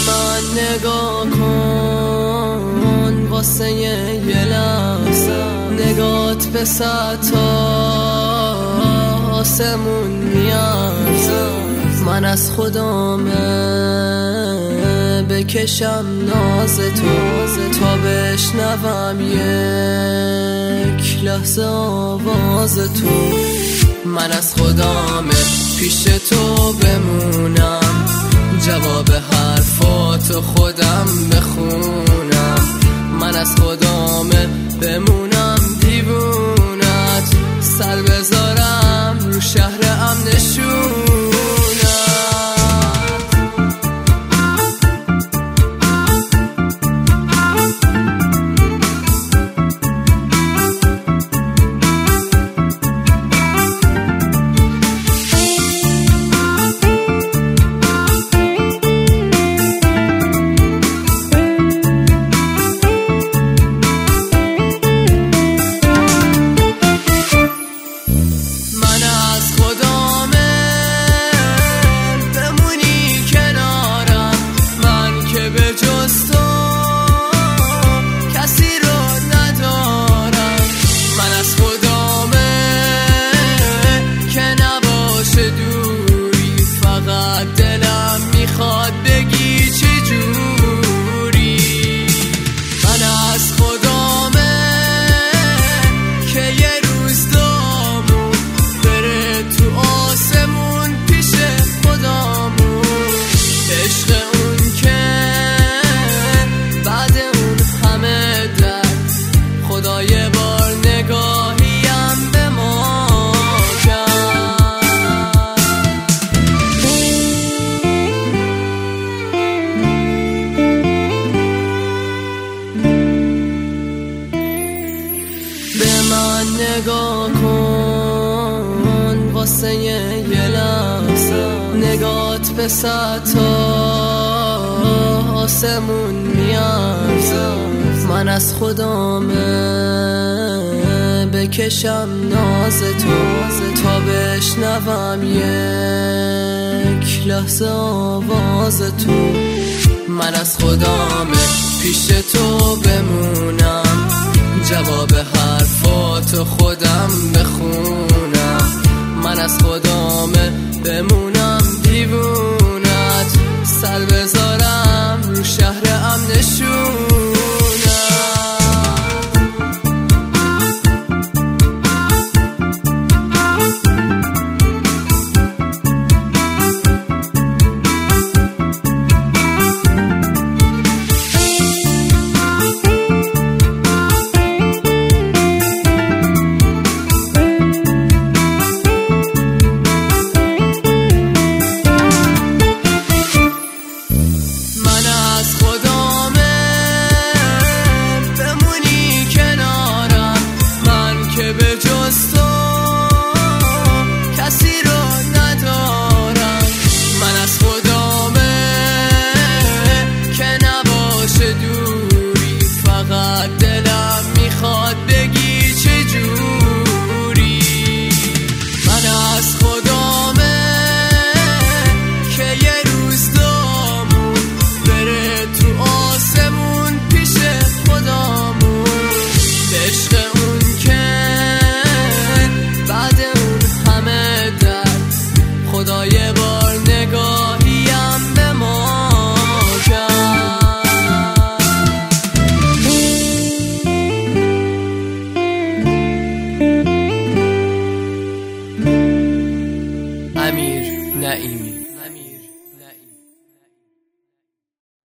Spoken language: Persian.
من نگاه کن واسه یه لحظه، نگات به سطح آسمون میارزه. من از خدامه بکشم ناز تو تا بشنوم یک لحظه آواز تو. من از خدامه پیش تو بمونم، جواب حرفاتو خودم بخونم. من از خدامه بمونم دیوونت، سر بذارم رو شهر امنشونت. دلم میخواد بگی چجوری. من از خدامه که یه روز دامون بره تو آسمون پیش خدامون. عشق اون که بعد اون همه درد خدا یه بار نگاهیم به ما نگاه کن واسه یه لحظه، نگات به سطح آسمون میارزه. من از خدامه بکشم ناز تو تا بشنوم یک لحظه آواز تو. من از خدامه پیش تو بمونم، جواب حرفاتو خودم بخونم. من از خدامه بمونم